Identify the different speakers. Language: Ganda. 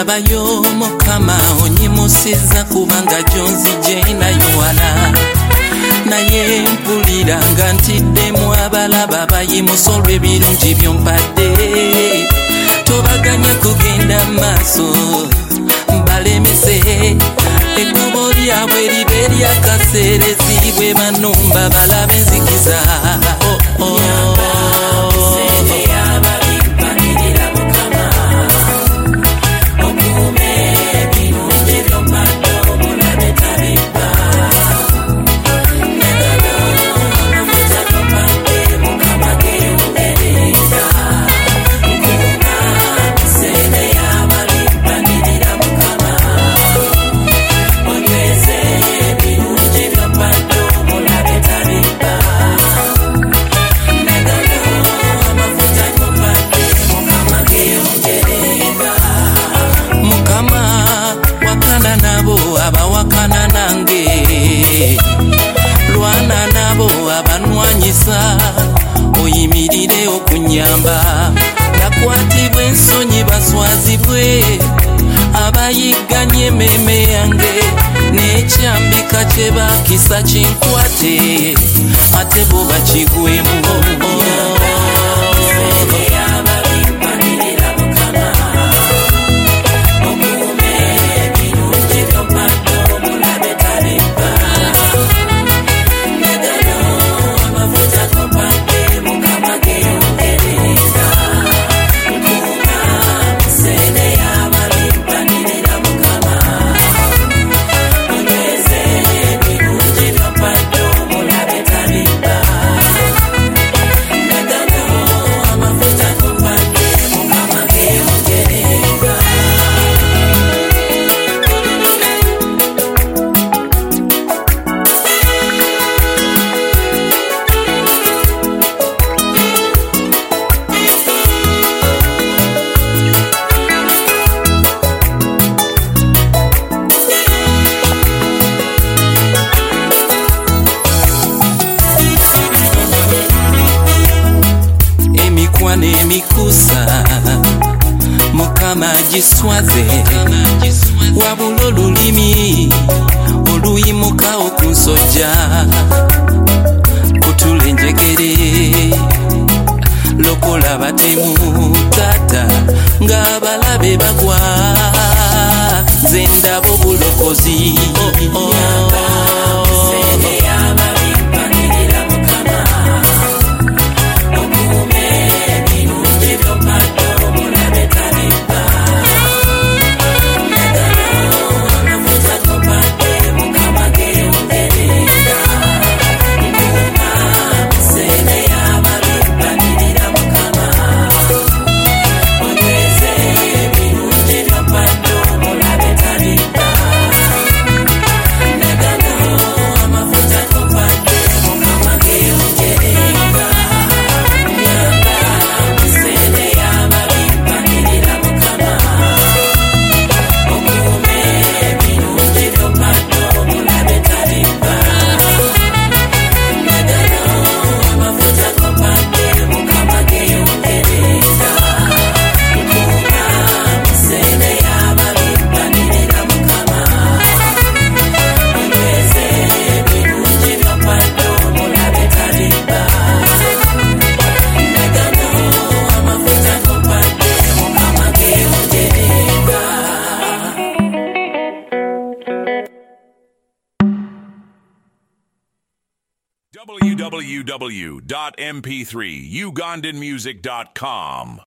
Speaker 1: ndabayo Mukama onyimusiza kubanga jonzije nayo wala naye mpulira nga ntiddemu abalaba bayimusolwa ebirungi byompadde tobaganya kugenda maaso balemese ekkubo lyabwe libe lyakaseerezi bwe banumba balabe enzikiza abawakana nange lwana nabo abanwanyisa oyimirire okunyamba nakwatibwa ensonyi baswazibwe abayigganye emmeeme yange n'ekyambika kye bakisa kinkwate ate bo bakigwemu emikusa Mukama giswaze wabula olulimi oluyimuka okunsojja kutula enjegere lokola batemu tata ng'abalabe bagwa nze ndaba obulokozi
Speaker 2: www.mp3ugandanmusic.com